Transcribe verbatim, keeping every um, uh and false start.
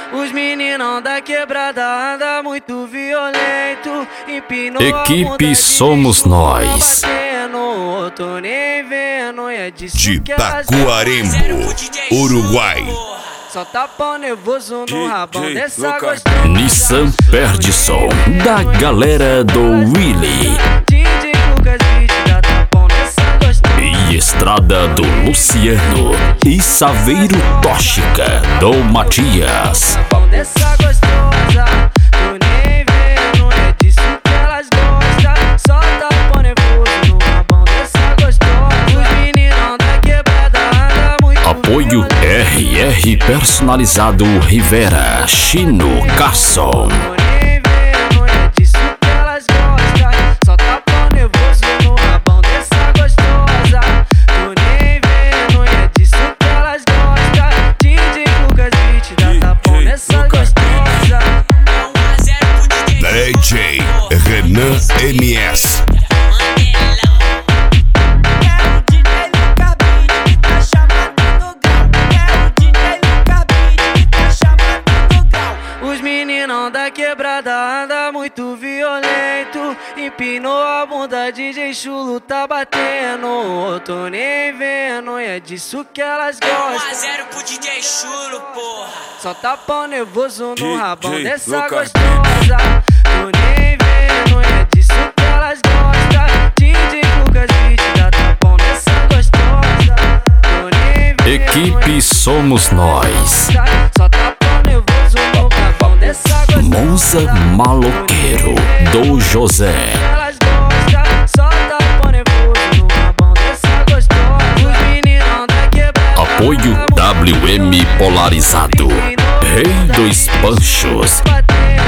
Os meninão da quebrada anda muito violento. Empinou Equipe Somos Nós. batendo, tô nem vendo, é disso De que elas Taquarembo, Uruguai. só tá pau nervoso no rabão dessa Lucas. gostosa. Nissan perde som da galera do Willy. D J Lucas Beat dá tapão nessa gostosa. E Estrada do Luciano. E Saveiro Tóxica do Matias. Tapão dessa gostosa. Tô nem vendo, é disso que elas gostam. Só tá pau nervoso no rabão dessa gostosa. Os meninão da quebrada anda muito Apoio R R Personalizado Rivera. Chino Carson. Tô nem vendo, é disso que elas gostam. Só tá pau nervoso no rabão dessa gostosa. Tô nem vendo, é disso que elas gostam. D J Lucas Beat dá tapão nessa gostosa. D J Renan M S. Os meninão da quebrada anda muito violento. Empinou a bunda, D J Chulo tá batendo. Tô nem vendo, é disso que elas um a gostam. zero pro D J Chulo, porra. Só tá pau nervoso no D J rabão dessa Lucas. gostosa. Tô nem vendo, é disso que elas gostam. D J Lucas Beat dá tapão nessa gostosa. Tô nem vendo, Equipe Somos Nós. só tá pau nervoso no rabão dessa gostosa. Monza Maloqueiro do José. Elas gostam, só tá pau nervoso no rabão dessa gostosa. Os meninão da quebrada Apoio W M Polarizado. Rei dos Panchos. batendo.